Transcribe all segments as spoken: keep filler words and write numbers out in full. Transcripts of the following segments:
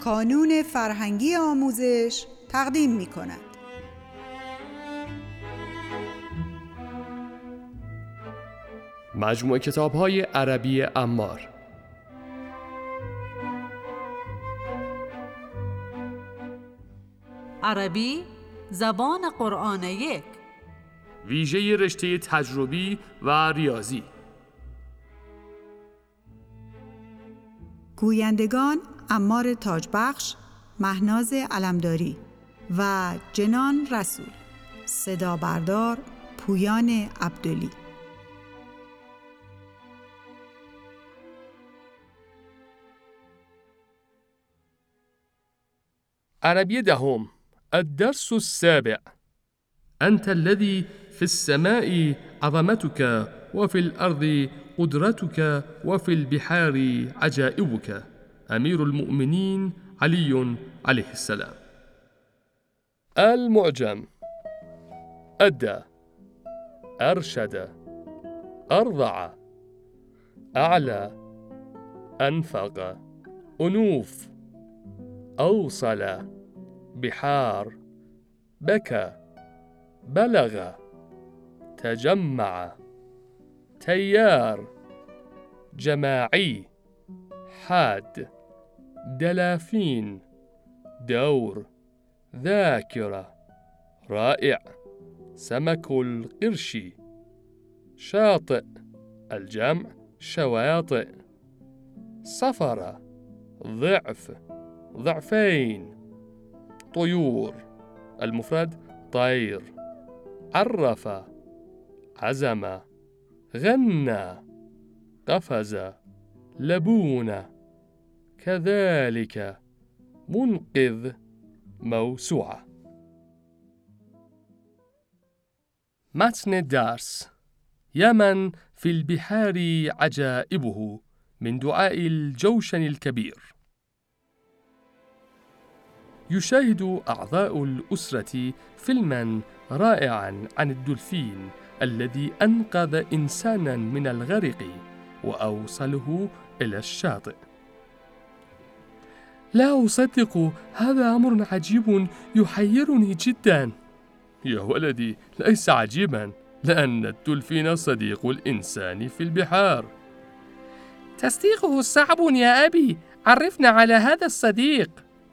کانون فرهنگی آموزش تقدیم می کند. مجموعه کتاب‌های عربی عمار. عربی زبان قرآن یک، ویژه رشته تجربی و ریاضی. گویندگان عمار تاجبخش، مهناز علمداری و جنان رسول. صدا بردار پویان عبدلی. عربی دهم. الدرس السابع. أنت الذي في السماء عظمتك وفي الأرض قدرتك وفي البحار عجائبك. أمير المؤمنين علي عليه السلام. المعجم. أدى، أرشد، أرضع، أعلى، أنفق، أنوف، أوصل، بحار، بكى، بلغ، تجمع، تيار، جماعي، حاد، دلافين، دور، ذاكرة، رائع، سمك القرش، شاطئ، الجمع شواطئ، صفر، ضعف، ضعفين، طيور، المفرد طير، عرف، عزم، غنى، قفز، لبون، كذلك، منقذ، موسوعة. متن الدرس. يمن في البحار عجائبه، من دعاء الجوشن الكبير. يشاهد أعضاء الأسرة فيلماً رائعاً عن الدولفين الذي أنقذ إنساناً من الغرق وأوصله إلى الشاطئ. لا أصدق، هذا أمر عجيب يحيرني جداً. يا ولدي، ليس عجيباً، لأن الدولفين صديق الإنسان في البحار. تصديقه صعب يا أبي، عرفنا على هذا الصديق.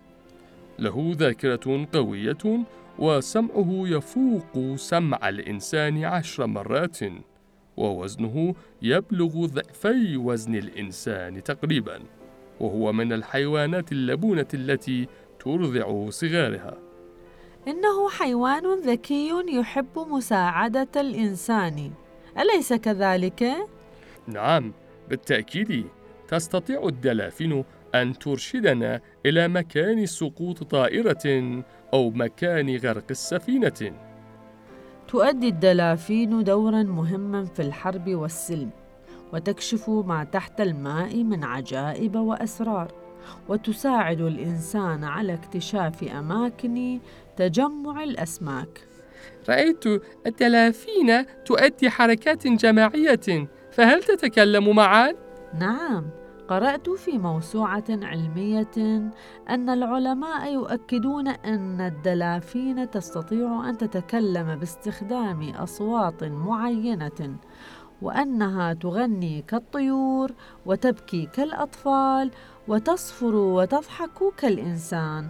له ذاكرة قوية وسمعه يفوق سمع الإنسان عشر مرات، ووزنه يبلغ ضعفي وزن الإنسان تقريبا، وهو من الحيوانات اللبونة التي ترضع صغارها. إنه حيوان ذكي يحب مساعدة الإنسان، أليس كذلك؟ نعم بالتأكيد. تستطيع الدلافين أن ترشدنا إلى مكان سقوط طائرة أو مكان غرق السفينة. تؤدي الدلافين دوراً مهماً في الحرب والسلم، وتكشف ما تحت الماء من عجائب وأسرار، وتساعد الإنسان على اكتشاف أماكن تجمع الأسماك. رأيت الدلافين تؤدي حركات جماعية، فهل تتكلم معا؟ نعم، قرأت في موسوعة علمية أن العلماء يؤكدون أن الدلافين تستطيع أن تتكلم باستخدام أصوات معينة، وأنها تغني كالطيور وتبكي كالأطفال وتصفر وتضحك كالإنسان.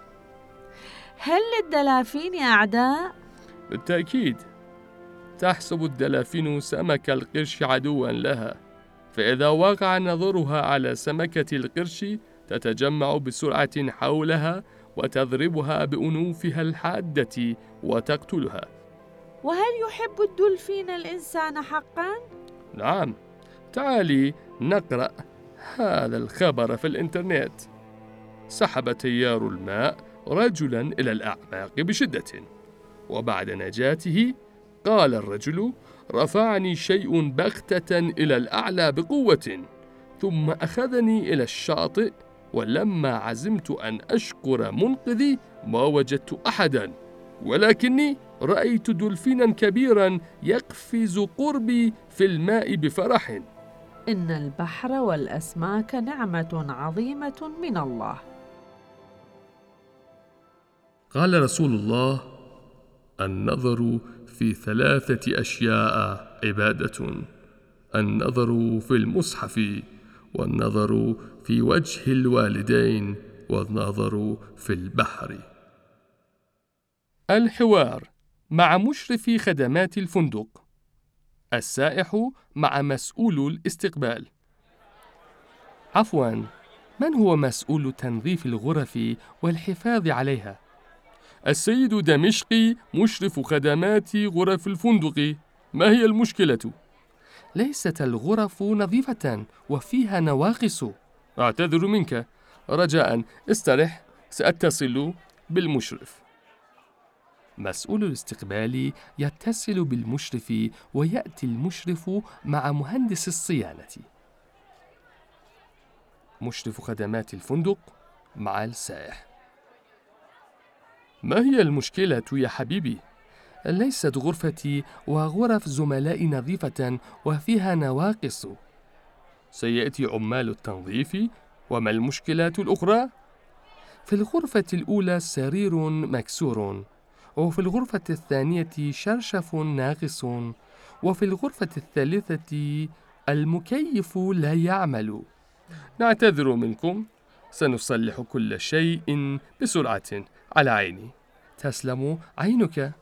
هل للدلافين أعداء؟ بالتأكيد. تحسب الدلافين سمك القرش عدواً لها، فإذا وقع نظرها على سمكة القرش تتجمع بسرعة حولها وتضربها بأنوفها الحادة وتقتلها. وهل يحب الدولفين الإنسان حقاً؟ نعم، تعالي نقرأ هذا الخبر في الإنترنت. سحب تيار الماء رجلاً إلى الأعماق بشدة، وبعد نجاته قال الرجل: رفعني شيء بغتة إلى الأعلى بقوة، ثم أخذني إلى الشاطئ، ولما عزمت أن أشكر منقذي ما وجدت أحدا، ولكني رأيت دولفينا كبيرا يقفز قربي في الماء بفرح. إن البحر والأسماك نعمة عظيمة من الله. قال رسول الله: النظر في ثلاثة أشياء عبادة: النظر في المصحف، والنظر في وجه الوالدين، والنظر في البحر. الحوار مع مشرف خدمات الفندق. السائح مع مسؤول الاستقبال. عفواً، من هو مسؤول تنظيف الغرف والحفاظ عليها؟ السيد دمشقي مشرف خدمات غرف الفندق. ما هي المشكلة؟ ليست الغرف نظيفة وفيها نواقص. أعتذر منك، رجاء استرح، سأتصل بالمشرف. مسؤول الاستقبال يتصل بالمشرف، ويأتي المشرف مع مهندس الصيانة. مشرف خدمات الفندق مع السائح: ما هي المشكلة يا حبيبي؟ ليست غرفتي وغرف زملائي نظيفة وفيها نواقص. سيأتي عمال التنظيف. وما المشكلات الأخرى؟ في الغرفة الأولى سرير مكسور، وفي الغرفة الثانية شرشف ناقص، وفي الغرفة الثالثة المكيف لا يعمل. نعتذر منكم، سنصلح كل شيء بسرعة. على عيني. تسلم عينك.